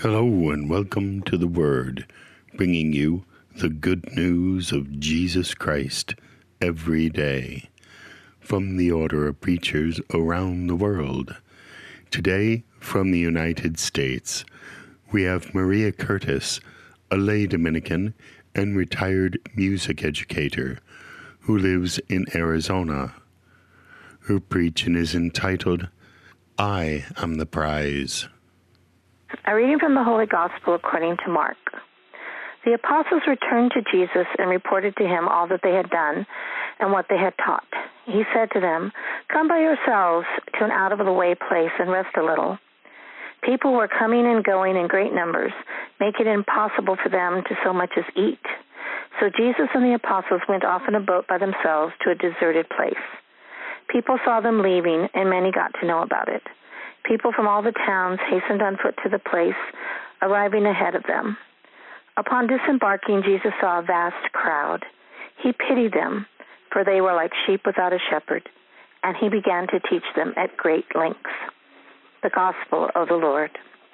Hello and welcome to The Word, bringing you the good news of Jesus Christ every day from the Order of Preachers around the world. Today, from the United States, we have Maria Curtis, a lay Dominican and retired music educator who lives in Arizona. Her preaching is entitled, I Am the Prize. A reading from the Holy Gospel according to Mark. The apostles returned to Jesus and reported to him all that they had done and what they had taught. He said to them, "Come by yourselves to an out-of-the-way place and rest a little." People were coming and going in great numbers, making it impossible for them to so much as eat. So Jesus and the apostles went off in a boat by themselves to a deserted place. People saw them leaving, and many got to know about it. People from all the towns hastened on foot to the place, arriving ahead of them. Upon disembarking, Jesus saw a vast crowd. He pitied them, for they were like sheep without a shepherd, and he began to teach them at great lengths. The Gospel of the Lord.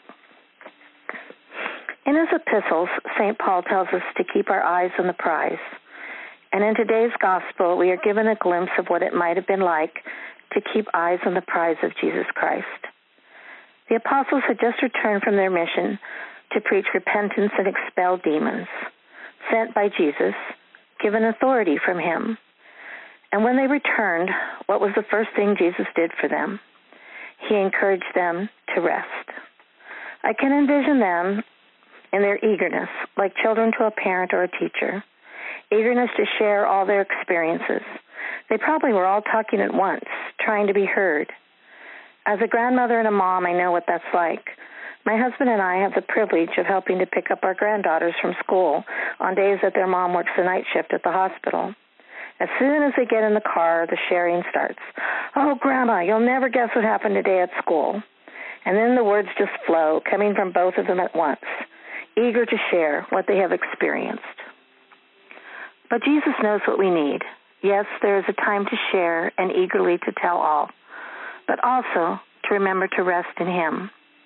In his epistles, St. Paul tells us to keep our eyes on the prize. And in today's Gospel, we are given a glimpse of what it might have been like to keep eyes on the prize of Jesus Christ. The apostles had just returned from their mission to preach repentance and expel demons, sent by Jesus, given authority from him. And when they returned, what was the first thing Jesus did for them? He encouraged them to rest. I can envision them in their eagerness, like children to a parent or a teacher, eagerness to share all their experiences. They probably were all talking at once, trying to be heard. As a grandmother and a mom, I know what that's like. My husband and I have the privilege of helping to pick up our granddaughters from school on days that their mom works the night shift at the hospital. As soon as they get in the car, the sharing starts. "Oh, Grandma, you'll never guess what happened today at school." And then the words just flow, coming from both of them at once, eager to share what they have experienced. But Jesus knows what we need. Yes, there is a time to share and eagerly to tell all, but also to remember to rest in him.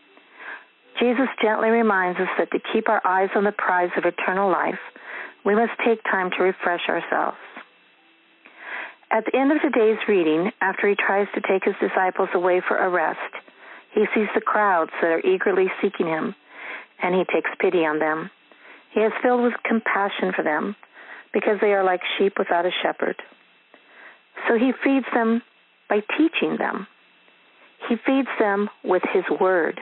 Jesus gently reminds us that to keep our eyes on the prize of eternal life, we must take time to refresh ourselves. At the end of today's reading, after he tries to take his disciples away for a rest, he sees the crowds that are eagerly seeking him, and he takes pity on them. He is filled with compassion for them, because they are like sheep without a shepherd. So he feeds them by teaching them. He feeds them with his word.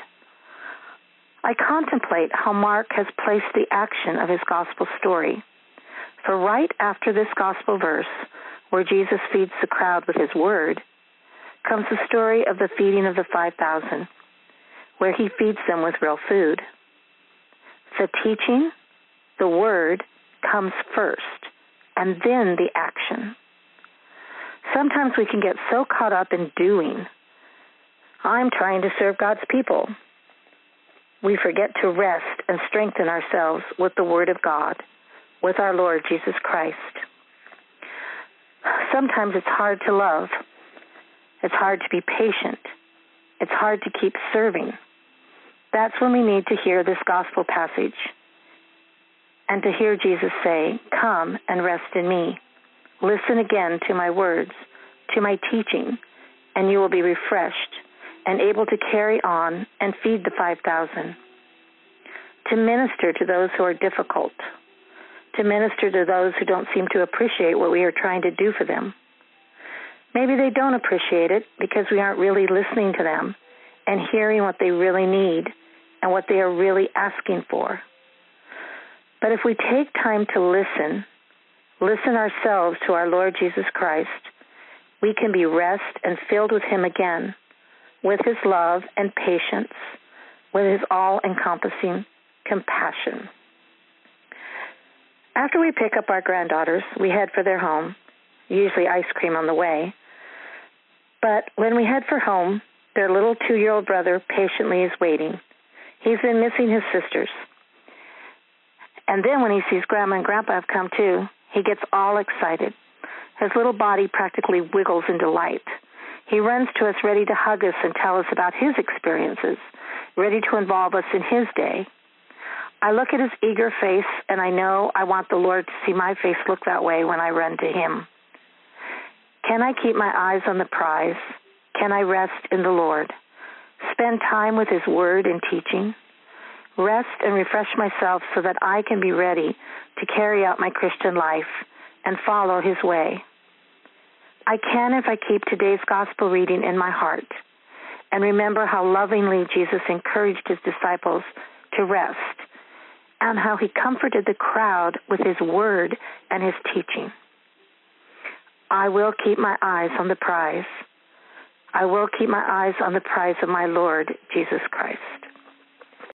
I contemplate how Mark has placed the action of his gospel story. For right after this gospel verse, where Jesus feeds the crowd with his word, comes the story of the feeding of the 5,000, where he feeds them with real food. The teaching, the word, comes first, and then the action. Sometimes we can get so caught up in doing. I'm trying to serve God's people. We forget to rest and strengthen ourselves with the Word of God, with our Lord Jesus Christ. Sometimes it's hard to love. It's hard to be patient. It's hard to keep serving. That's when we need to hear this gospel passage and to hear Jesus say, "Come and rest in me. Listen again to my words, to my teaching, and you will be refreshed and able to carry on and feed the 5,000. To minister to those who are difficult, to minister to those who don't seem to appreciate what we are trying to do for them. Maybe they don't appreciate it because we aren't really listening to them and hearing what they really need and what they are really asking for. But if we take time to listen ourselves to our Lord Jesus Christ, we can be rest and filled with him again, with his love and patience, with his all-encompassing compassion. After we pick up our granddaughters, we head for their home, usually ice cream on the way. But when we head for home, their little 2-year-old brother patiently is waiting. He's been missing his sisters. And then when he sees Grandma and Grandpa have come too, he gets all excited. His little body practically wiggles in delight. He runs to us ready to hug us and tell us about his experiences ready to involve us in his day. I look at his eager face, and I know I want the Lord to see my face look that way when I run to him. Can I keep my eyes on the prize? Can I rest in the Lord? Spend time with his word and teaching? Rest and refresh myself so that I can be ready to carry out my Christian life and follow his way. I can if I keep today's gospel reading in my heart and remember how lovingly Jesus encouraged his disciples to rest and how he comforted the crowd with his word and his teaching. I will keep my eyes on the prize. I will keep my eyes on the prize of my Lord Jesus Christ.